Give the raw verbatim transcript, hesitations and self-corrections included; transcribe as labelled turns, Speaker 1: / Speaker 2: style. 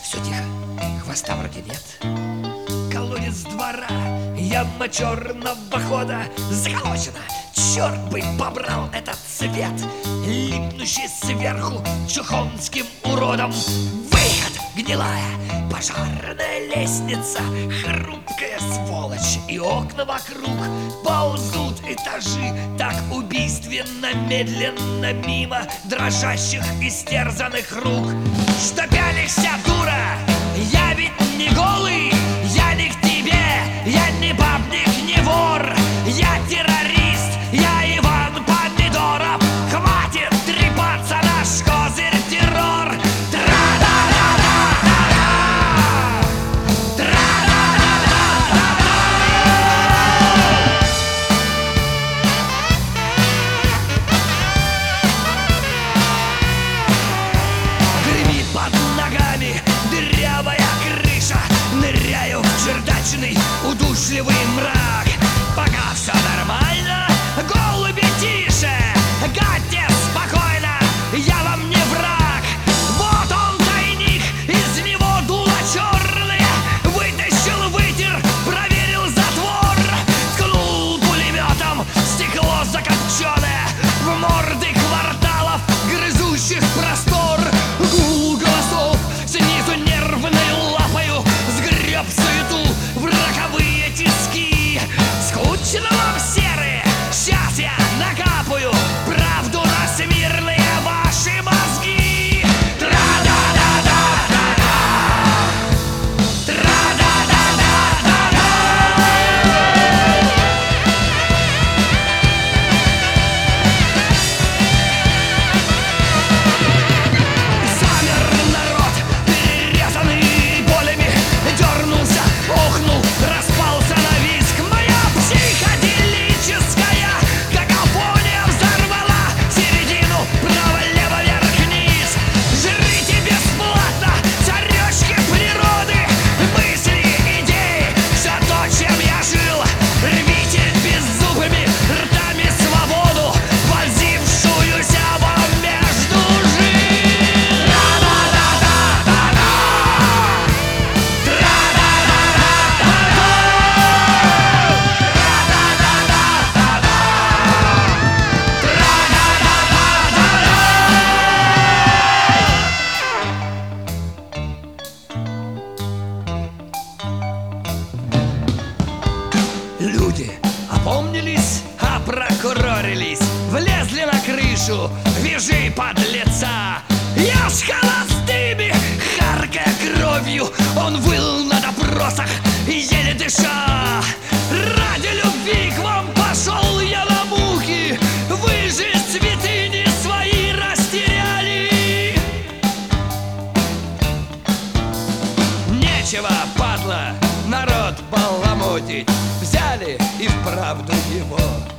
Speaker 1: Все тихо, хвоста вроде нет. Колодец двора, яма черного хода заколочена. Черт бы побрал этот цвет, липнущий сверху чухонским уродом. Выход, гнилая пожарная лестница, хрупкая сволочь, и окна вокруг ползут этажи так убийственно медленно мимо дрожащих истерзанных рук. Что пялишься, дура? Я ведь не голый, я не к тебе, я не бабник, не вор, я террорист, я Иван Помидоров. Хватит трепаться, наш козырь террор. Гремит под ногами дырявая крыша, ныряю в чердачный удушливый мрак. Пока все нормально, голуби тише, гадьте спокойно, я вам не враг. Вот он тайник, из него дуло черные, вытащил, вытер, проверил затвор. Ткнул пулеметом стекло закопченное в морды кварталов грызущих простор. Гул голосов снизу нервной лапою сгреб суету в роковые тиски. Скучно вам, серые, сейчас я накапаю правду на смирные ваши мозги. Тра-да-да-да-да-да, тра-да-да-да-да-да. Замер народ, перерезанный болями, дернулся, охнул, распался на виск. Моя психоделическая какофония взорвала середину право-лево, вверх-вниз. Жрите бесплатно царёчки природы, мысли, идеи, все то, чем я жил. Рвите беззубыми ртами свободу, вонзившуюся вам между жил. Тра-да-да-да-да-да, люди опомнились, опрокурорились, влезли на крышу, вяжи, подлеца. Я с холостыми, харкая кровью, он выл на допросах, еле дыша. Ради любви к вам пошел я на мухи, вы же святыни свои растеряли. Нечего, падла, народ баламутить, взяли и вправду его